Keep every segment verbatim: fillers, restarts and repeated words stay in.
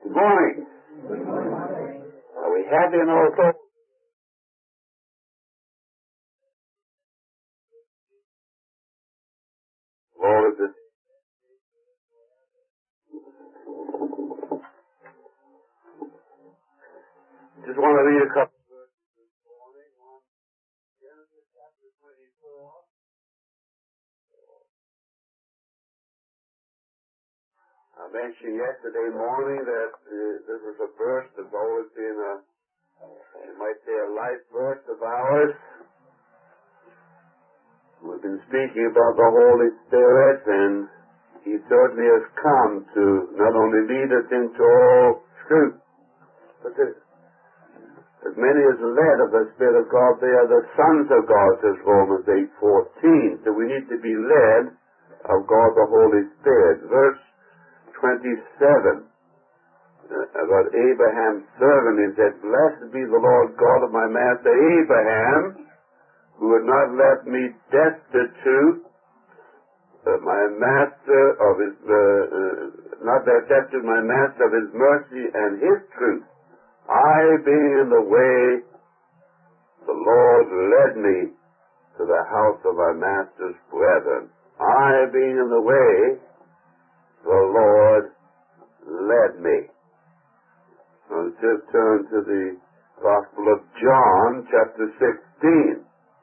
Good morning. Good morning. Are we happy in our soul? Lord, is it? Just want to read a couple of verses this morning. One, Genesis chapter twenty-four. I mentioned yesterday morning that uh, this is a verse that's always been a, you might say, a life verse of ours. We've been speaking about the Holy Spirit, and He certainly has come to not only lead us into all truth, but to, as many as led of the Spirit of God, they are the sons of God, says Romans eight fourteen. So we need to be led of God the Holy Spirit. Verse twenty-seven, uh, about Abraham's servant, he said, "Blessed be the Lord God of my master Abraham, who had not left me destitute, uh, my master of his, uh, uh, not left destitute my master of his mercy and his truth. I being in the way, the Lord led me to the house of my master's brethren." I being in the way, the Lord led me. Now let's just turn to the Gospel of John, chapter sixteen.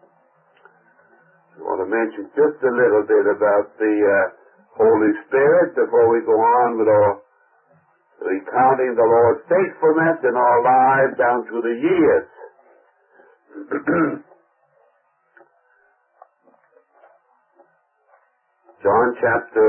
I want to mention just a little bit about the uh, Holy Spirit before we go on with our recounting the Lord's faithfulness in our lives down through the years. John chapter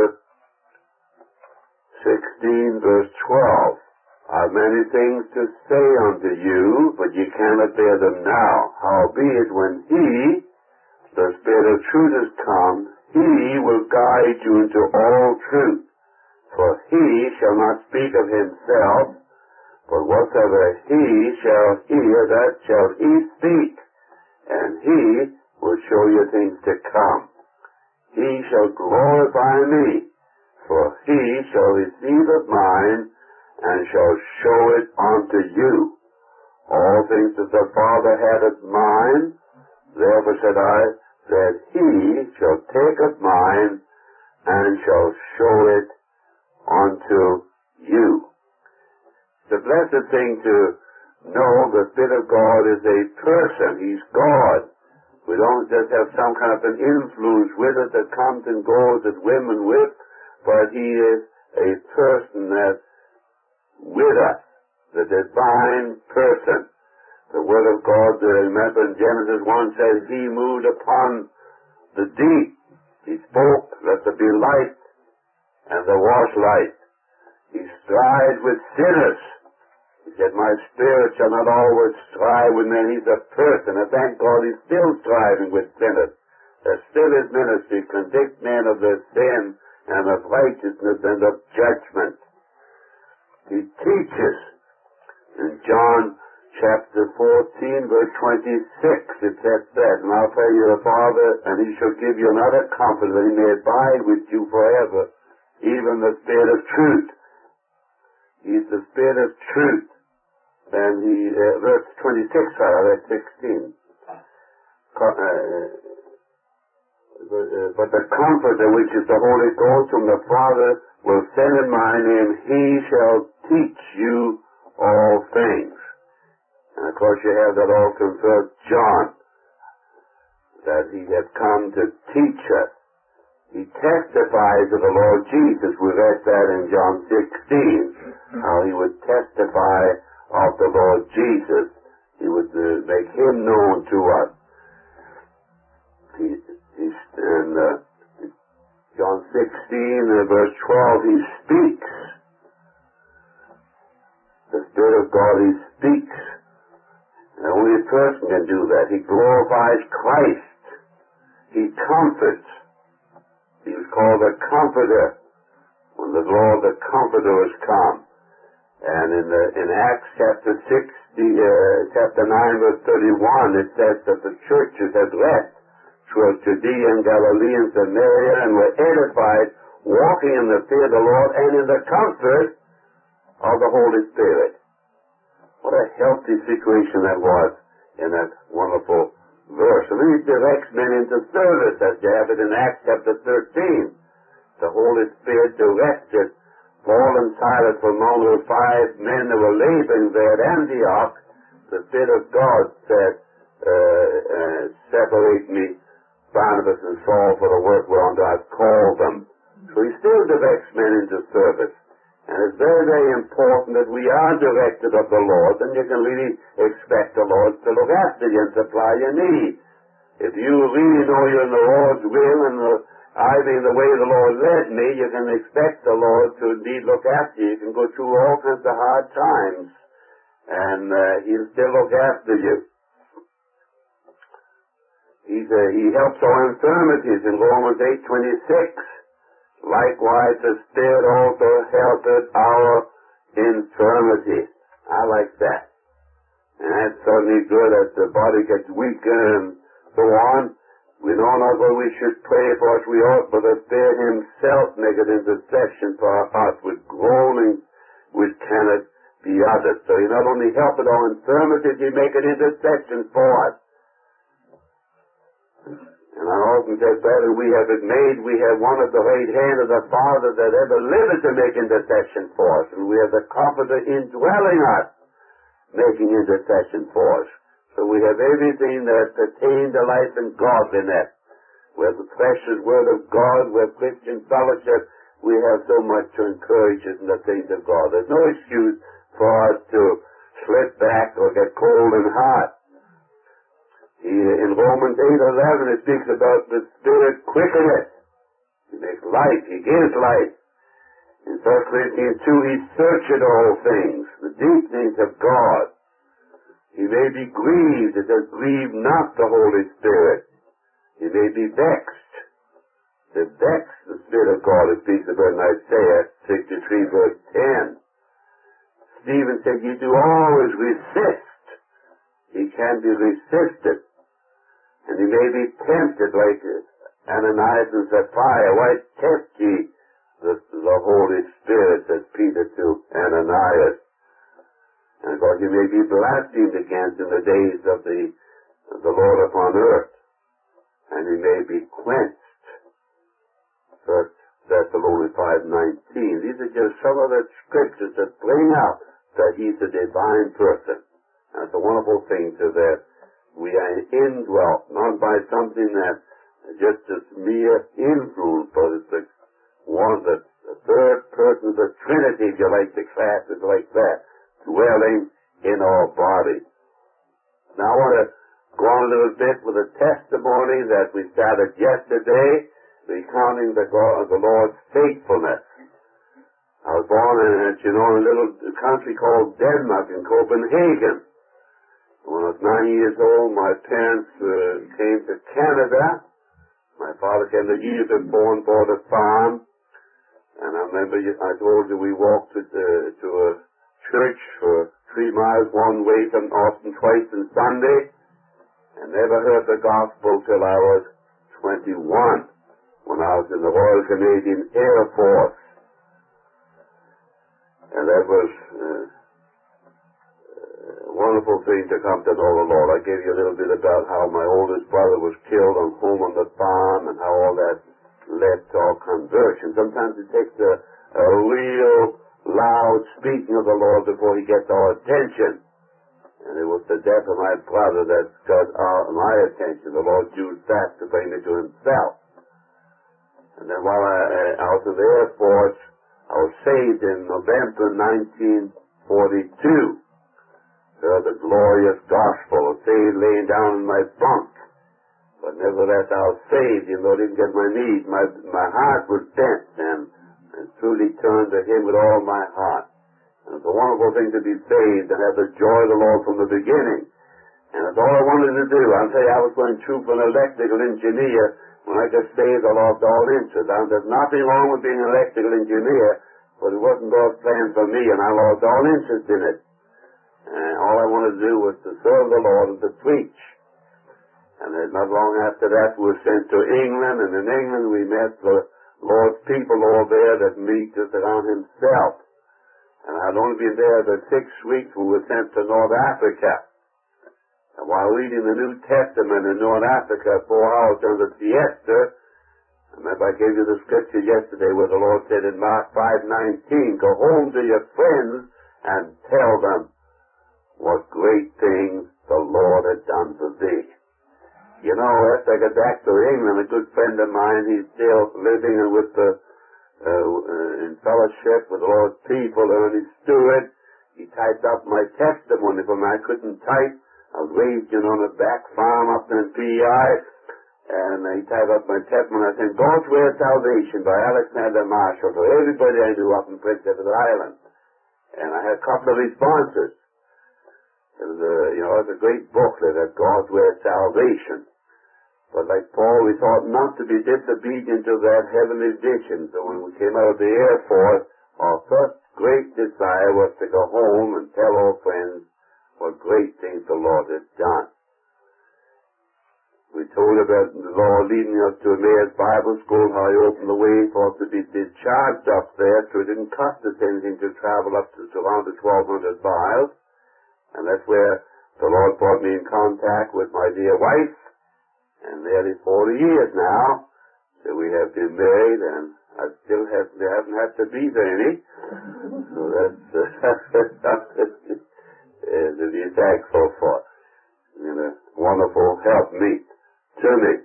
sixteen, verse twelve. "I have many things to say unto you, but ye cannot bear them now. Howbeit, when He, the Spirit of truth, is come, He will guide you into all truth. For He shall not speak of Himself, but whatsoever He shall hear, that shall He speak, and He will show you things to come. He shall glorify me, for He shall receive of mine, and shall show it unto you. All things that the Father had of mine, therefore said I, that He shall take of mine, and shall show it unto you." It's a blessed thing to know the Spirit of God is a person. He's God. We don't just have some kind of an influence with it that comes and goes as women with, but He is a person that's with us, the divine person. The Word of God, uh, remember in Genesis one says, He moved upon the deep. He spoke, let there be light, and there was light. He strives with sinners. He said, "My spirit shall not always strive with men." He's a person, and thank God He's still striving with sinners. There's still His ministry, convict men of their sin and of righteousness and of judgment. He teaches. In John chapter fourteen, verse twenty-six, it says that, "And I'll pray you the Father, and He shall give you another Comforter, that He may abide with you forever, even the Spirit of truth." He's the Spirit of truth. And he, uh, verse twenty-six, sorry, verse sixteen. Co- uh, But the Comforter, which is the Holy Ghost, whom the Father will send in my name, He shall teach you all things. And of course you have that also in First John, that He has come to teach us. He testifies of the Lord Jesus. We read that in John sixteen, how He would testify of the Lord Jesus. He would uh, make Him known to us. He, he's in uh, John sixteen, uh, verse twelve, He speaks. The Spirit of God, He speaks. And only a person can do that. He glorifies Christ. He comforts. He was called the Comforter when the Lord the Comforter has come. And in the in Acts chapter six, the, uh, chapter nine, verse thirty-one, it says that the churches had left throughout Judea and Galilee and Samaria, and were edified, walking in the fear of the Lord and in the comfort of the Holy Spirit. What a healthy situation that was in that wonderful verse. And then he directs men into service, as you have it in Acts chapter thirteen. The Holy Spirit directed Paul and Silas from among those five men that were laboring there at Antioch. The Spirit of God said, uh, uh, separate me, Barnabas and Saul, for the work whereunto I've called them. So he still directs men into service. And it's very, very important that we are directed of the Lord, and you can really expect the Lord to look after you and supply your need. If you really know you're in the Lord's will and the, I being the way the Lord led me, you can expect the Lord to indeed look after you. You can go through all kinds of hard times, and uh, He'll still look after you. He's, uh, he helps our infirmities in Romans eight twenty-six. Likewise, the Spirit also helpeth our infirmities. I like that. And that's certainly good as the body gets weaker and so on. We know not what we should pray for as we ought, but the Spirit Himself maketh intercession for our hearts with groanings which cannot be uttered. So He not only helpeth our infirmities, He maketh intercession for us. And I often said, Brother, we have it made, we have one at the right hand of the Father that ever liveth to make intercession for us. And we have the Comforter indwelling us, making intercession for us. So we have everything that pertains to life and godliness. We have the precious Word of God, we have Christian fellowship, we have so much to encourage us in the things of God. There's no excuse for us to slip back or get cold and hot. He, in Romans eight eleven, it speaks about the Spirit quickeneth. He makes life. He gives life. In First Corinthians two, He searcheth all things, the deep things of God. He may be grieved. It says, grieve not the Holy Spirit. He may be vexed. To vex the Spirit of God, it speaks about in Isaiah sixty-three, verse ten. Stephen said, ye do always resist. He can be resisted. And he may be tempted like Ananias and Sapphira. Why tempt ye the, the Holy Spirit, says Peter to Ananias? And of course he may be blasphemed against in the days of the, of the Lord upon earth. And he may be quenched. First Thessalonians five nineteen. These are just some of the scriptures that bring out that He's a divine person. That's a wonderful thing to that. We are indwelt, not by something that just a mere influence, but it's the one that the third person of the Trinity, if you like the class, is like that, dwelling in our body. Now I want to go on a little bit with a testimony that we started yesterday, recounting the, God, the Lord's faithfulness. I was born in, as you know, in a little country called Denmark in Copenhagen. When I was nine years old, my parents uh, came to Canada. My father came the year before and bought a farm. And I remember I told you we walked to, the, to a church for three miles one way from Austin twice on Sunday, and never heard the gospel till I was twenty-one, when I was in the Royal Canadian Air Force. And that was uh, a wonderful thing to come to know the Lord. I gave you a little bit about how my oldest brother was killed on home on the farm and how all that led to our conversion. Sometimes it takes a, a real loud speaking of the Lord before He gets our attention. And it was the death of my brother that got our, my attention. The Lord used that to bring me to Himself. And then while I, I was in the Air Force, I was saved in November nineteen forty-two. Heard the glorious gospel, saved laying down in my bunk. But nevertheless I was saved, even though I didn't get my need. My, my heart was bent and, and truly turned to Him with all my heart. And it's a wonderful thing to be saved and have the joy of the Lord from the beginning. And that's all I wanted to do. I'll tell you, I was going through for an electrical engineer. When I got saved, I lost all interest. And there's nothing wrong with being an electrical engineer, but it wasn't God's plan for me, and I lost all interest in it. And all I wanted to do was to serve the Lord and to preach. And then not long after that, we were sent to England, and in England we met the Lord's people over there that meet us around Himself. And I'd only been there about six weeks when we were sent to North Africa. And while reading the New Testament in North Africa, four hours under siesta, I remember I gave you the scripture yesterday where the Lord said in Mark five nineteen, go home to your friends and tell them what great things the Lord had done for thee. You know, after I got back to England, a good friend of mine, he's still living with the Uh, uh, in fellowship with the Lord's people, Ernie Stewart. He typed up my testimony for me. I couldn't type. I was raised, you know, on a back farm up in P I, and he typed up my testimony. I said, God's Way of Salvation by Alexander Marshall, to everybody I knew up in Prince Edward Island. And I had a couple of responses. It was a, you know, it was a great booklet at God's Way of Salvation. But like Paul, we thought not to be disobedient to that heavenly vision. So when we came out of the Air Force, our first great desire was to go home and tell our friends what great things the Lord had done. We told about the Lord leading us to Emmaus Bible School, how He opened the way for us to be discharged up there, so it didn't cost us anything to travel up to around the twelve hundred miles. And that's where the Lord brought me in contact with my dear wife. And nearly forty years now that we have been married, and I still have, haven't had to beat any. So that's uh, uh, to be thankful for. You know, wonderful helpmeet to me.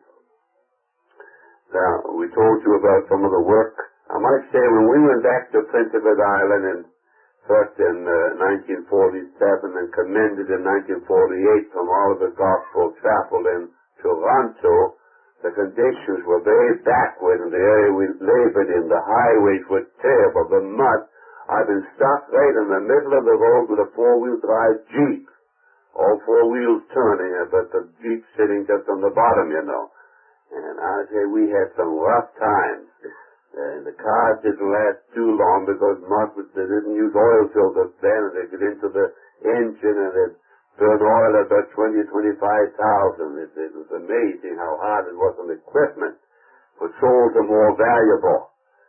Now, we told you about some of the work. I might say when we went back to Prince Edward Island in first in uh, nineteen forty-seven and commended in nineteen forty-eight from Oliver Gospel Chapel in Toronto, the conditions were very backward in the area we labored in. The highways were terrible. The mud. I've been stuck right in the middle of the road with a four-wheel drive Jeep. All four wheels turning, but the Jeep sitting just on the bottom, you know. And I say we had some rough times. And the cars didn't last too long because mud, they didn't use oil filters then, and they get into the engine and it burn oil at about twenty, twenty-five thousand. It, it was amazing how hard it was on the equipment. But souls are more valuable.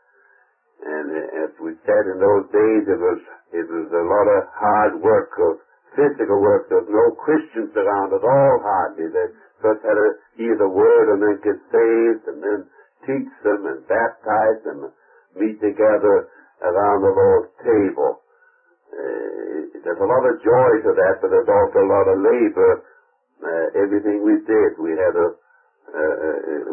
And as we said in those days, it was it was a lot of hard work, of physical work. There was no Christians around at all, hardly. They first had to hear the word and then get saved and then teach them and baptize them and meet together around the Lord's table. Uh, there's a lot of joy to that, but there's also a lot of labor. Uh, everything we did, we had to uh, uh,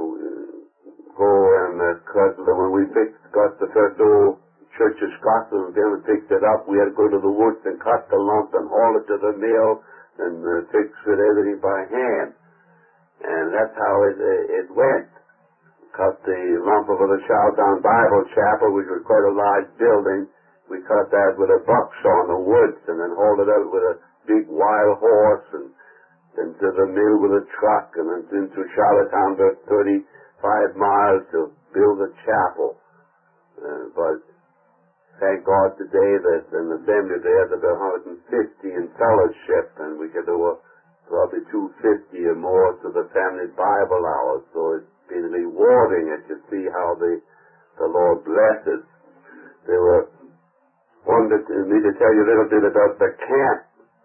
go and uh, cut. When we fixed, got the first old Church of Scotland, then we picked it up. We had to go to the woods and cut the lump and haul it to the mill and uh, fix it everything by hand. And that's how it uh, it went. Cut the lump over the Charlestown Bible Chapel, which was quite a large building. We cut that with a bucksaw in the woods and then hauled it out with a big wild horse and then to the mill with a truck and then into Charlottetown about thirty-five miles to build a chapel. Uh, but thank God today that in the assembly there's about one hundred fifty in fellowship, and we could do a, probably two hundred fifty or more to the family Bible hours. So it's been rewarding it to see how the, the Lord blesses. There were wanted me to tell you a little bit about the camp.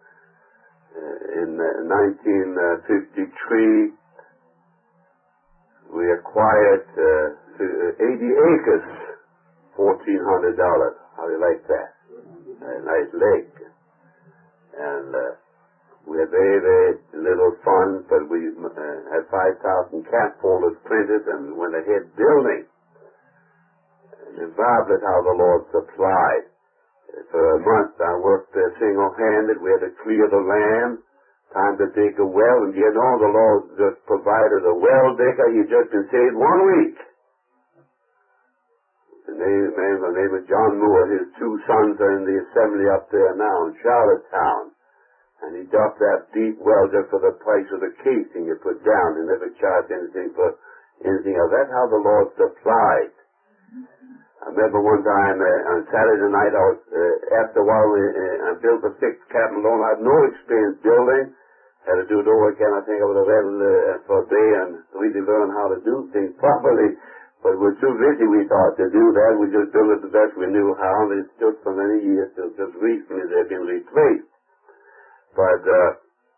Uh, in uh, nineteen fifty-three, we acquired uh, eighty acres, fourteen hundred dollars. How do you like that? A nice lake. And uh, we had very, very little funds, but we uh, had five thousand camp folders printed and went ahead building. And it's marvelous how the Lord supplied. For a month I worked there single-handed. We had to clear the land, time to dig a well, and you know the Lord just provided a well digger. He just been saved one week. The name, man, the name of John Moore, his two sons are in the assembly up there now in Charlottetown. And he dug that deep well just for the price of the casing you put down. He never charged anything for anything else. That's how the Lord supplied. I remember one time uh, on Saturday night, I was, uh, after a while, we, uh, I built a sixth cabin alone. I had no experience building. Had to do it over again. I think I would have had uh, for a day and really learn how to do things properly. But we're too busy, we thought, to do that. We just built it the best we knew how, and they stood for many years till just recently they've been replaced. But uh,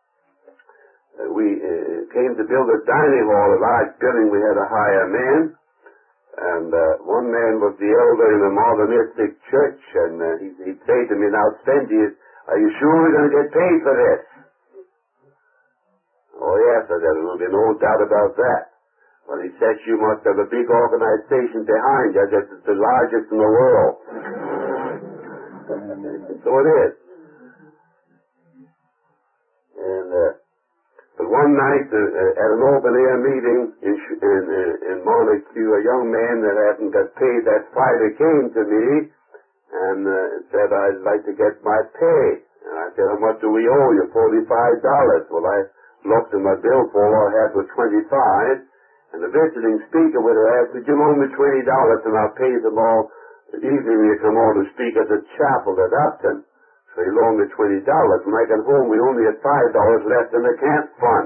we uh, came to build a dining hall, a large building. We had to hire a man, and uh, one man was the elder in a modernistic church, and uh, he, he'd say to me, now, Spendy, are you sure we're going to get paid for this? Oh, yes, I said, there'll be no doubt about that. Well, he said, you must have a big organization behind you. I said, it's the largest in the world. So it is. And, uh, but one night, uh, uh, at an open-air meeting in, in, uh, in Montague, a young man that hadn't got paid that Friday came to me and uh, said, I'd like to get my pay. And I said, how much do we owe you? forty-five dollars. Well, I looked at my bill for all I had was twenty-five dollars. And the visiting speaker would have asked, would you loan me twenty dollars and I'll pay them all the evening when you come on to speak at the chapel at Upton. So he loaned me twenty dollars. When I got home, we only had five dollars left in the camp fund.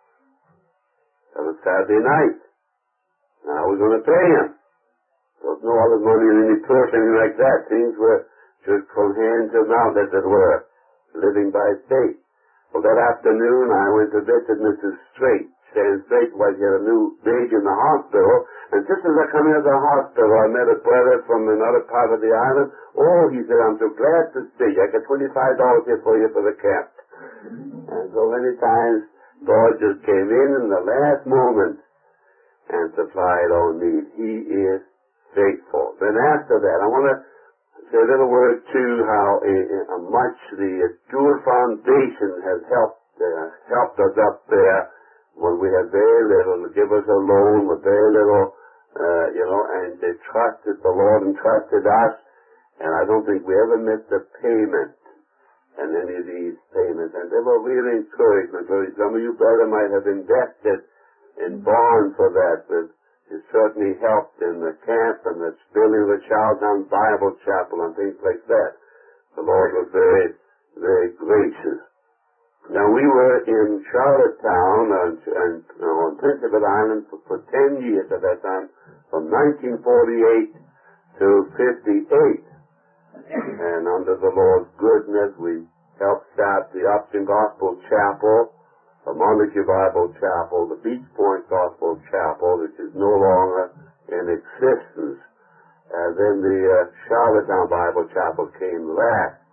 That was Saturday night. Now we're going to pay him. There was no other money in any purse, anything like that. Things were just from hand to mouth, as it were, living by faith. Well, that afternoon, I went to visit Missus Straight. Stan Straight was had a new baby in the hospital, and just as I come into the hospital, I met a brother from another part of the island. Oh, he said, I'm so glad to see you. I got twenty-five dollars here for you for the camp. And so many times, God just came in in the last moment and supplied all need. He is faithful. Then after that, I want to say a little word, too, how uh, much the Stewart Foundation has helped, uh, helped us up there when we had very little, to give us a loan with very little, uh, you know, and they trusted the Lord and trusted us, and I don't think we ever missed a payment in any of these payments, and they were really encouragement. Some of you brother might have invested in bonds for that, but it certainly helped in the camp and the building of the Charlestown Bible Chapel and things like that. The Lord was very, very gracious. Now, we were in Charlottetown and, and you know, on Prince Edward Island for, for ten years at that time, from nineteen forty-eight to fifty-eight. And under the Lord's goodness, we helped start the Upton Gospel Chapel, the Montague Bible Chapel, the Beach Point Gospel Chapel, which is no longer in existence. And then the uh, Charlottetown Bible Chapel came last.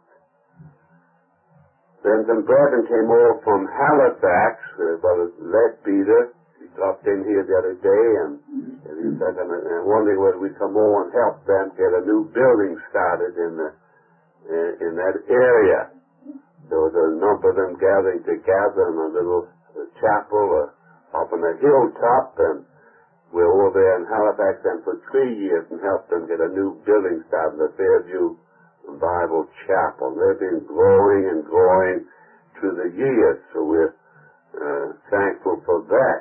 Then some brethren came over from Halifax, uh, Brother Leadbeater. He dropped in here the other day, and, and he said, and, and wondering whether we'd come over and help them get a new building started in the in, in that area. There was a number of them gathering together in a little uh, chapel uh, up on a hilltop, and we were over there in Halifax then for three years and helped them get a new building started, the Fairview Bible Chapel. They've been growing and growing through the years, so we're uh, thankful for that.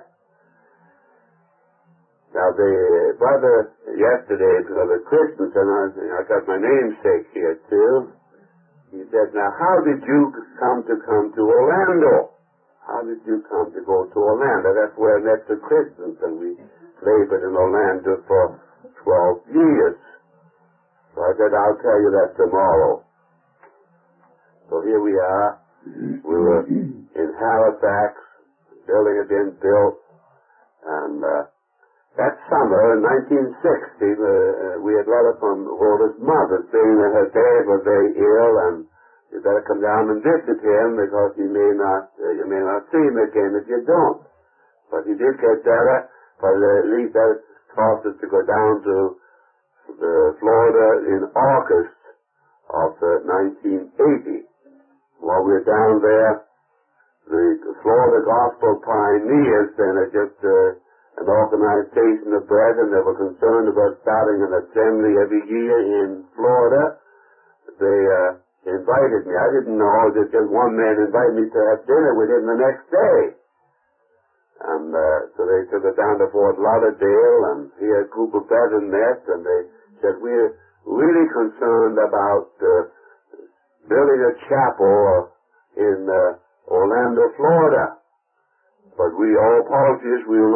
Now, the uh, brother yesterday, Brother Christensen, I, I got my namesake here too. He said, now, how did you come to come to Orlando? How did you come to go to Orlando? That's where I met the Christensen. We labored in Orlando for twelve years. So I said, I'll tell you that tomorrow. So here we are. We were in Halifax. The building had been built. And uh, that summer, in nineteen sixty, uh, we had a letter from Rhoda's mother saying that her dad was very ill and you better come down and visit him because you may not, uh, you may not see him again if you don't. But he did get better, but uh, at least that caused us to go down to Uh, Florida in August of uh, nineteen eighty. While we were down there, the Florida Gospel Pioneers, then are just uh, an organization of brethren that were concerned about starting an assembly every year in Florida. They uh, invited me. I didn't know that just one man invited me to have dinner with him the next day. And uh, so they took us down to Fort Lauderdale, and he had a group of brethren met, and they said, we're really concerned about uh, building a chapel in uh, Orlando, Florida. But we, all apologies, we will not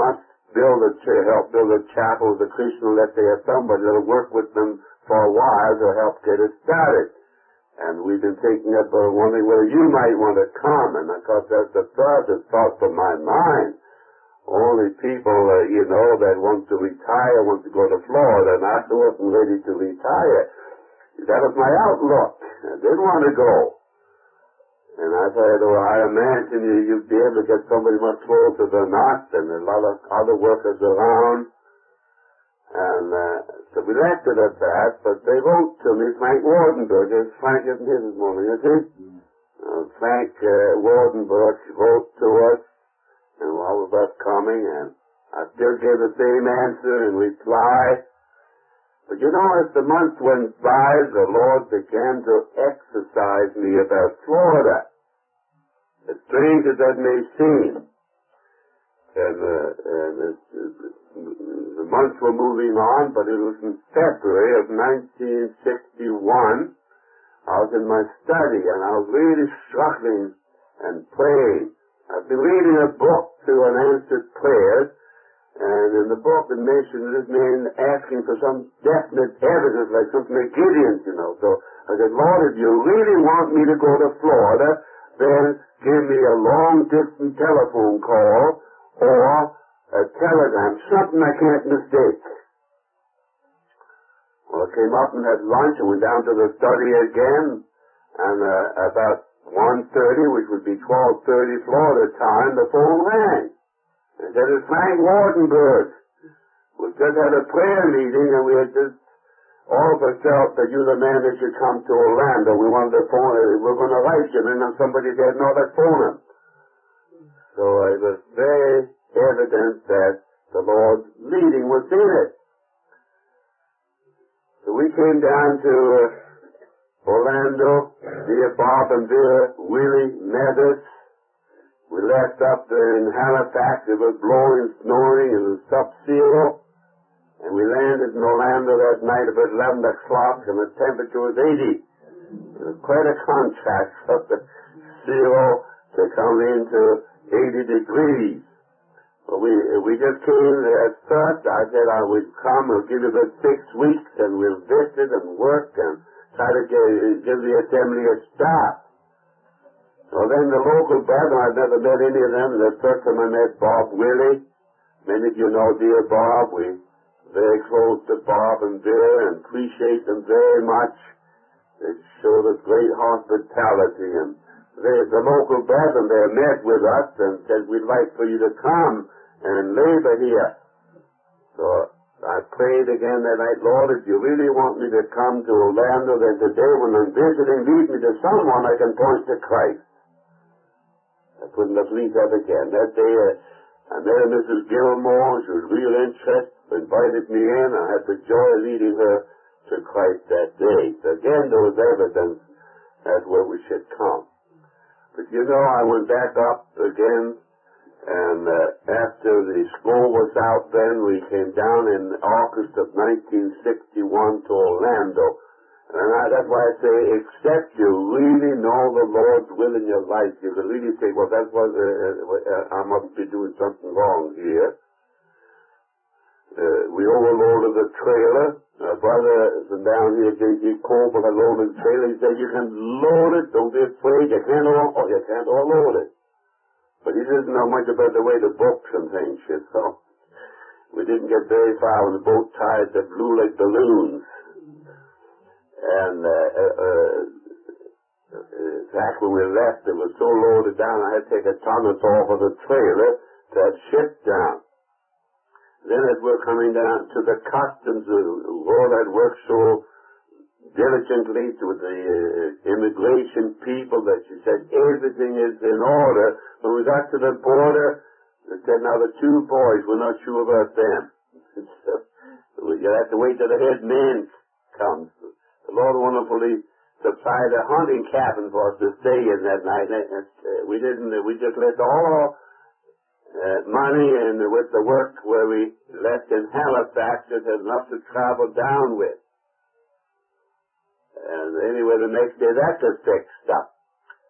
build a ch- help build a chapel with a Christian, let they have somebody that'll work with them for a while to help get it started. And we've been thinking up, uh, wondering whether you might want to come. And of course, that's the first thought from my mind. Only people, uh, you know, that want to retire, want to go to Florida, and I wasn't ready to retire. That was my outlook. I didn't want to go. And I said, oh, I imagine you, you'd be able to get somebody much closer than us, and a lot of other workers around. And uh, so we left it at that, but they wrote to me, Frank Wardenberg. Frank isn't here this morning, is he? Mm. Uh, Frank uh, Wardenberg wrote to us, and all of us coming, and I still gave the same answer in reply. But you know, as the months went by, the Lord began to exercise me about Florida. As strange as that may seem. And, uh, and it, it, the months were moving on, but it was in February of nineteen sixty-one. I was in my study, and I was really struggling and praying. I've been reading a book to unanswered prayers, and in the book it mentioned this man asking for some definite evidence, like something like Gideon's, you know. So I said, Lord, if you really want me to go to Florida, then give me a long-distance telephone call or a telegram, something I can't mistake. Well, I came up and had lunch and went down to the study again, and uh, about one thirty, which would be twelve thirty Florida time, the phone rang. And said, it's Frank Wardenberg. We just had a prayer meeting, and we had just all of us felt that you're the man that should come to Orlando. We wanted to phone him. We were going to write you, and then somebody said, no, let's phone him. So it was very evident that the Lord's leading was in it. So we came down to uh, Orlando, dear Bob and dear Willie met us. We left up there in Halifax. It was blowing, snowing. It was sub-zero. And we landed in Orlando that night about eleven o'clock, and the temperature was eighty. It was quite a contrast from the zero to come into eighty degrees. Well, we we just came at first. I said I would come. We'll give you about six weeks, and we'll visit and work and try to get, give the assembly a start. Well, then the local brethren, I've never met any of them. The first time I met Bob Willie. Many of you know dear Bob. We very close to Bob and dear and appreciate them very much. They showed us great hospitality, and they, the local brethren there met with us and said, we'd like for you to come and labor here. So I prayed again that night, Lord, if you really want me to come to Orlando, then today when I'm visiting, lead me to someone I can point to Christ. I couldn't have believed that again. That day uh, I met Missus Gilmore. She was real interested, invited me in. I had the joy of leading her to Christ that day. So again, there was evidence that's where we should come. But you know, I went back up again, and uh, after the school was out then, we came down in August of nineteen sixty-one to Orlando. And I, that's why I say, except you really know the Lord's will in your life, you can really say, well, that's what, uh, uh, I must be doing something wrong here. Uh, we overloaded the trailer. A brother from down here, J G Cole, had loaded the trailer. He said, you can load it, don't be afraid, you can't all, oh, you can't all load it. But he didn't know much about the way the books and things, you know. We didn't get very far when the boat tied that blew like balloons. And uh, uh, uh, back when we left, it was so loaded down, I had to take a tonneau off of the trailer to have shipped down. Then as we're coming down to the customs, the Lord had worked so diligently with the uh, immigration people that she said everything is in order. When we got to the border, they said, now the two boys, we're not sure about them. So you have to wait till the head man comes. The Lord wonderfully supplied a hunting cabin for us to stay in that night. And, uh, we didn't, we just left all uh, money and with the work where we left in Halifax, it had enough to travel down with. And anyway, the next day that was fixed up.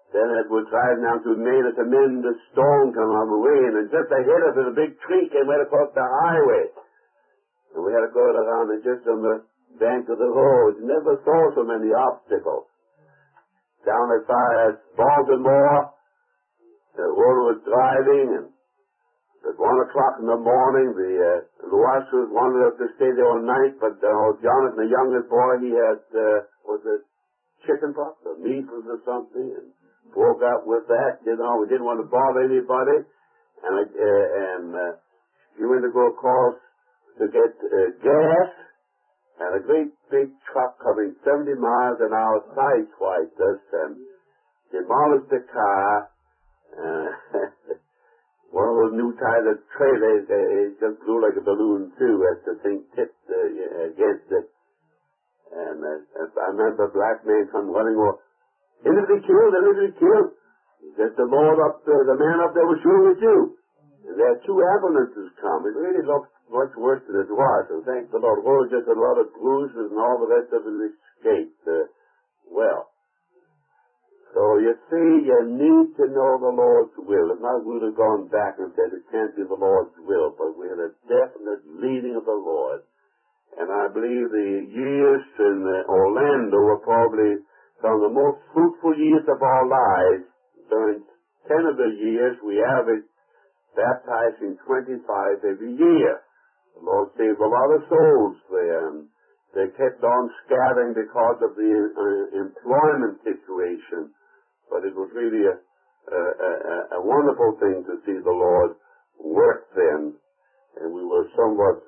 Then it was driving down through Maine, a tremendous storm come on the way, and just ahead of it, a big tree came right across the highway. And we had to go around and just on the bank of the road. Never saw so many obstacles. Down as far as Baltimore, the road was driving, and at one o'clock in the morning, the uh, the washers wanted us to stay there all night, but uh, Jonathan, the youngest boy, he had, uh, was it chicken pox or measles or something, and broke up with that. You know, we didn't want to bother anybody, and I, uh, and uh, we went to go across to get uh, gas, and a great big truck coming seventy miles an hour sideswiped us and demolished the car. Uh, one of those new types of trailers, uh, it just blew like a balloon too as the thing tipped uh, against it. And uh, I remember a black man come running over. Innocently killed, innocently killed. He said, the Lord up there, the man up there was sure with you. And there are two ambulances come. It really looked much worse than it was. And thank the Lord, oh, just a lot of bruises and all the rest of it escaped. Uh, well, so you see, you need to know the Lord's will. It's not we would have gone back and said it can't be the Lord's will, but we had a definite leading of the Lord. And I believe the years in uh, Orlando were probably some of the most fruitful years of our lives. During ten of the years, we averaged baptizing twenty-five every year. The Lord saved a lot of souls there, and they kept on scattering because of the uh, employment situation. But it was really a, a, a, a wonderful thing to see the Lord work then, and we were somewhat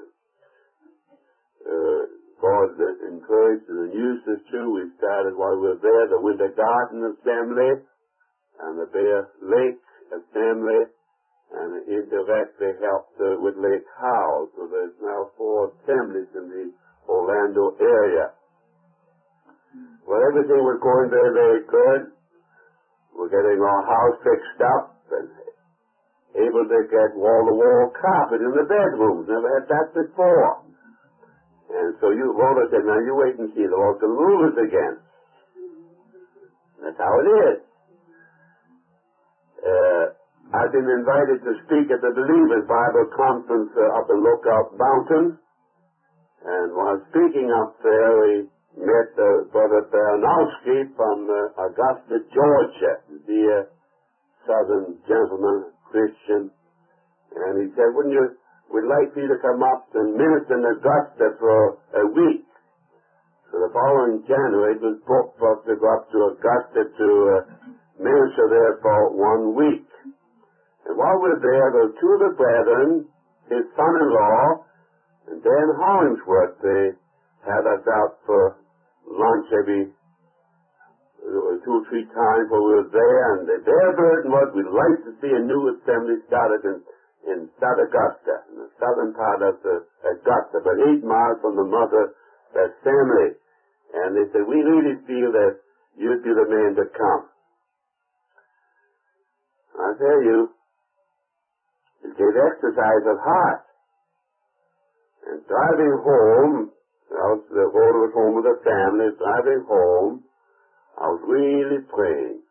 uh, God encouraged and used us too. We started while we were there the Winter Garden Assembly and the Bear Lake Assembly, and indirectly helped uh, with Lake Howell. So there's now four assemblies in the Orlando area. Well, everything was going very, very good. We're getting our house fixed up and able to get wall-to-wall carpet in the bedrooms. Never had that before. And so you Walter said, now you wait and see, the Lord can move us again. That's how it is. Uh, I've been invited to speak at the Believers Bible Conference uh, up in Lookout Mountain. And while speaking up there, we met uh, Brother Baranowski from uh, Augusta, Georgia, the uh, southern gentleman, Christian. And he said, wouldn't you We'd like you to come up and minister in Augusta for a week. So the following January, it was booked for us to go up to Augusta to uh, minister there for one week. And while we were there, there were two of the brethren, his son-in-law, and Dan Hollingsworth. They had us out for lunch every uh, two or three times while we were there. And their burden was, we'd like to see a new assembly started in in South Augusta, in the southern part of the Augusta, but eight miles from the mother assembly. And they said, we really feel that you'd be the man to come. I tell you, it gave exercise of heart. And driving home, I was, the road was home with the family, driving home, I was really praying.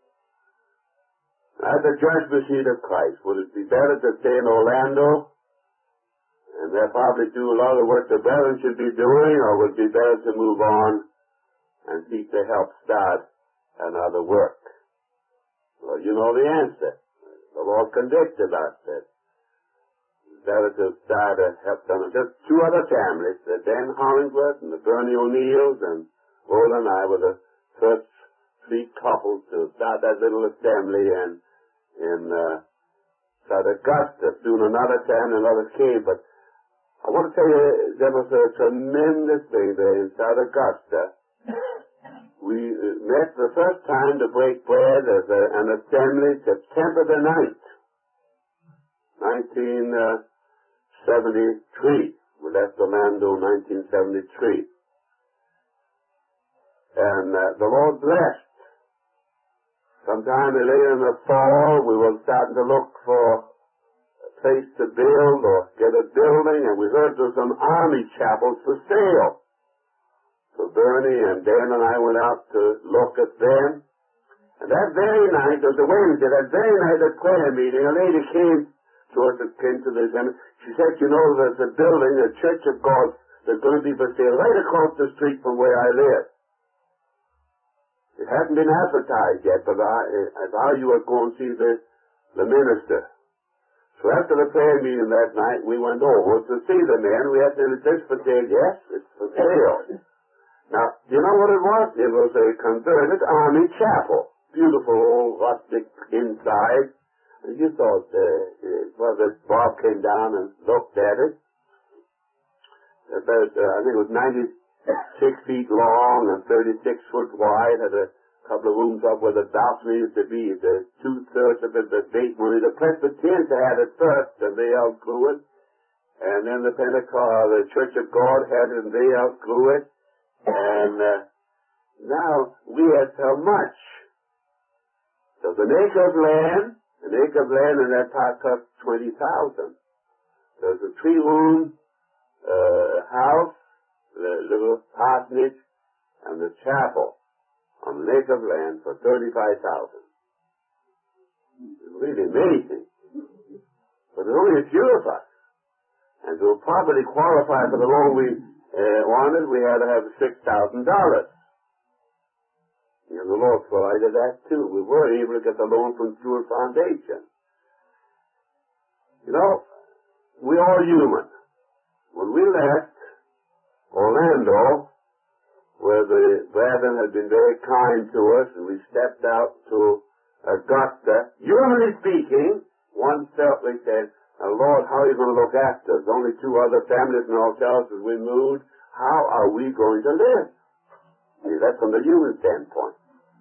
At the judgment seat of Christ, would it be better to stay in Orlando and they'll probably do a lot of work the brethren should be doing, or would it be better to move on and seek to help start another work? Well, you know the answer. The Lord convicted us that it's better to start a help them. Just two other families, the Dan Hollingsworth and the Bernie O'Neills, and Roland and I were the first three couples to start that little assembly, and in uh, South Augusta. Soon another ten, another came. But I want to tell you, there was a tremendous thing there in South Augusta. We uh, met the first time to break bread as a, an assembly September the ninth, nineteen seventy-three. We left Orlando nineteen seventy-three. And uh, the Lord blessed. Sometime later in the fall, we were starting to look for a place to build or get a building, and we heard there were some army chapels for sale. So Bernie and Dan and I went out to look at them, And that very night, it was a Wednesday, that very night at prayer meeting, a lady came to us that came to this, and she said, you know, there's a building, a Church of God, that's going to be for sale right across the street from where I live. It hadn't been advertised yet, but I, I thought you were going to see the, the minister. So after the prayer meeting that night, we went over to see the man. We had to, is this for sale? Yes, it's for sale. Now, do you know what it was? It was a converted army chapel. Beautiful old rustic inside. And you thought, uh, well, that Bob came down and looked at it. About, uh, I think it was ninety-six feet long and thirty-six foot wide. Had a couple of rooms up where the balcony used to be. The two-thirds of it, the bait money. The Presbyterians had it first, and they outgrew it. And then the Pentecost, the Church of God had it, and they outgrew it. And uh, now we had so much. So an acre of land, an acre of land in that part cost twenty thousand. There's a three-room uh, house, the little parsonage, and the chapel on an acre of land for thirty-five thousand. It's really amazing. But there's only a few of us. And to properly qualify for the loan we uh, wanted, we had to have six thousand dollars. And the Lord provided that too. We were able to get the loan from Stewart Foundation. You know, we're all human. When we left Orlando, where the brethren had been very kind to us, and we stepped out to Augusta, humanly speaking, one felt we said, now, Lord, how are you going to look after us? Only two other families and ourselves as we moved. How are we going to live? See, that's from the human standpoint.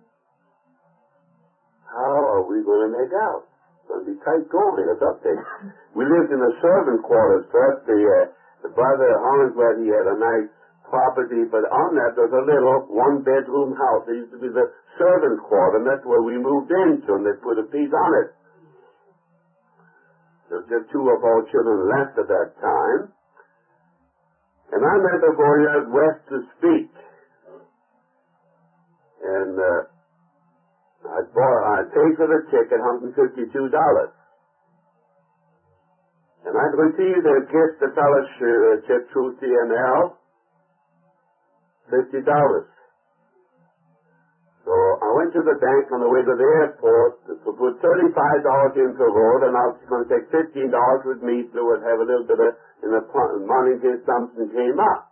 How are we going to make out? It's going to be tight going. It's up there. We lived in the servant quarters first. The, uh, the brother Hollingsworth, he had a nice property, but on that there was a little one-bedroom house. It used to be the servant quarter, and that's where we moved into, and they put a piece on it. There were just two of our children left at that time. And I met the boy out west to speak. And uh, I bought, I paid for the ticket, one hundred fifty-two dollars. And I received a gift, the fellowship through C N L, fifty dollars. So I went to the bank on the way to the airport to put thirty-five dollars into the road, and I was going to take fifteen dollars with me so I'd have a little bit of in the money in case something came up.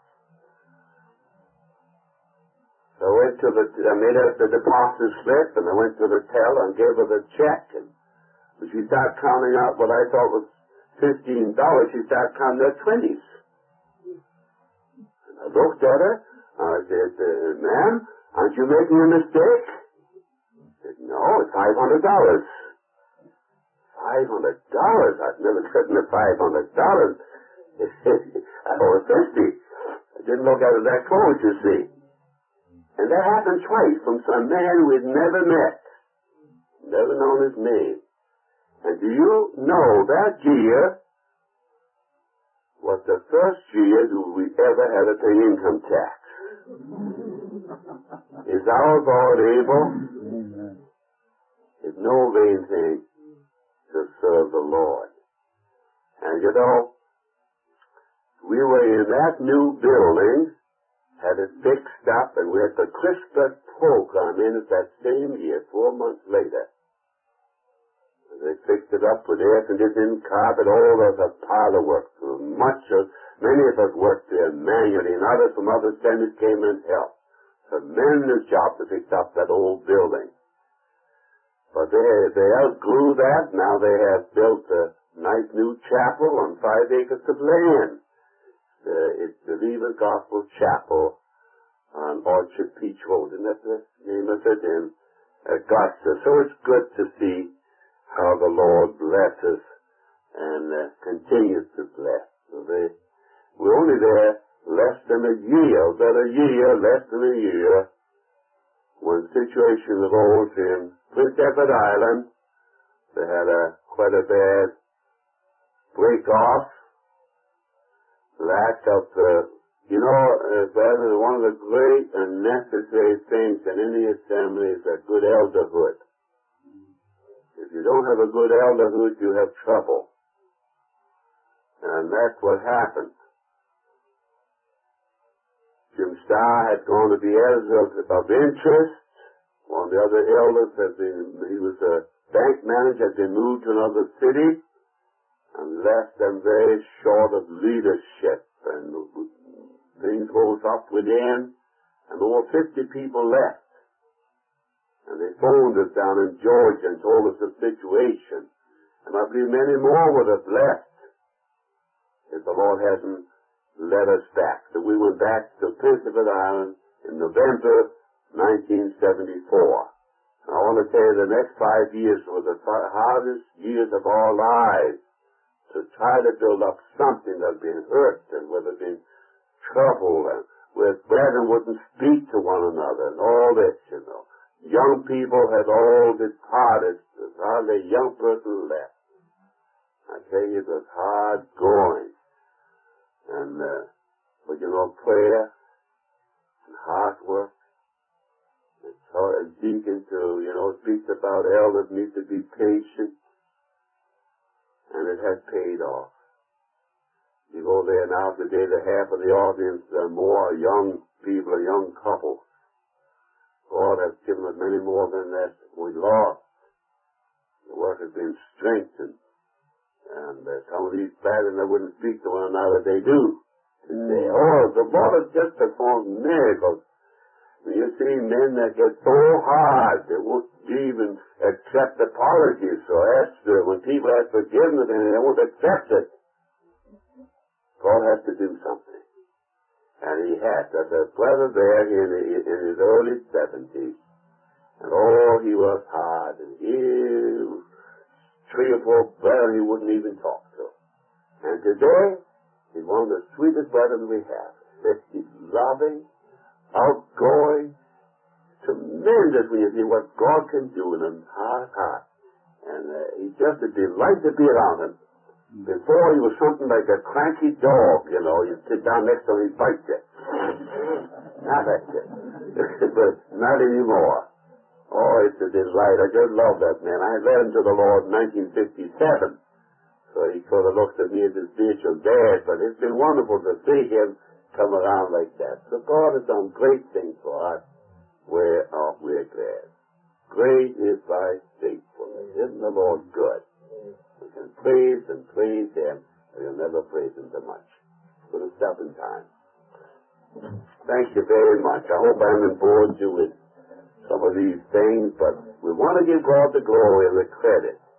So I went to the, I made up the deposit slip, and I went to the teller and gave her the check, and when she started counting out what I thought was fifteen dollars, she started counting her twenties. And I looked at her, and I said, uh, ma'am, aren't you making a mistake? She said, no, it's five hundred dollars. five hundred dollars? I've never gotten the five hundred dollars. I owe her fifty. I didn't look at it that close, you see. And that happened twice from some man we'd never met, never known his name. And do you know that year was the first year that we ever had to pay income tax? Is our God able? It's no vain thing to serve the Lord. And you know, we were in that new building, had it fixed up, and we had the Christmas program in it that same year, four months later. They fixed it up with air conditioning, carpet, all of the parlor work. Much of, many of us worked there manually, and others from other centers came and helped. Tremendous job to fix up that old building. But they, they outgrew that. Now they have built a nice new chapel on five acres of land. Uh, it's the Believer's Gospel Chapel on Orchard Peach Road, and that's the name of it in Augusta. So it's good to see how the Lord blesses and uh, continues to bless. So they, we're only there less than a year, about a year, less than a year, when the situation arose in Prince Edward Island. They had a quite a bad break-off, lack of the, you know, uh, that is one of the great and necessary things in any assembly is a good elderhood. If you don't have a good elderhood, you have trouble. And that's what happened. Jim Starr had gone to be editor of, of interest. One of the other elders had been, he was a bank manager, had been moved to another city and left them very short of leadership. And things rose up within, and over fifty people left. And they phoned us down in Georgia and told us the situation. And I believe many more would have left if the Lord hadn't led us back. So we went back to Prince Edward Island in November nineteen seventy-four. And I want to tell you the next five years were the hardest years of our lives to try to build up something that had been hurt and would have been trouble and where brethren wouldn't speak to one another and all this, you know. Young people had all departed. There's hardly a young person left. I tell you, it was hard going. And, uh, but you know, prayer and hard work, and so a deacon to, you know, speaks about elders need to be patient, and it has paid off. You go there now today, the half of the audience are more young people, young couples. God has given us many more than that we lost. The work has been strengthened. And uh, some of these brethren that wouldn't speak to one another, they do today. Mm. Oh, the Lord has just performed miracles. When you see men that get so hard, they won't even accept apologies. So Esther, when people ask forgiveness, and they won't accept it, God has to do something. And he has. There's a brother there in, in his early seventies, and oh, he was hard, and he three or four brethren he wouldn't even talk to. And today, he's one of the sweetest brethren we have. He's loving, outgoing, tremendous when you see what God can do in a hard heart. And uh, he's just a delight to be around him. Before he was something like a cranky dog, you know. You sit down next to him, he'd bite you. Not like that. But not anymore. Oh, it's a delight. I just love that man. I led him to the Lord in nineteen fifty-seven. So he sort of looks at me as his spiritual dad, but it's been wonderful to see him come around like that. So God has done great things for us. We're, oh, we're glad. Great is thy faithfulness. Isn't the Lord good? We can praise and praise him, and we'll never praise him too much. We're going to stop in time. Thank you very much. I hope I haven't bored you with some of these things, but we want to give God the glory and the credit.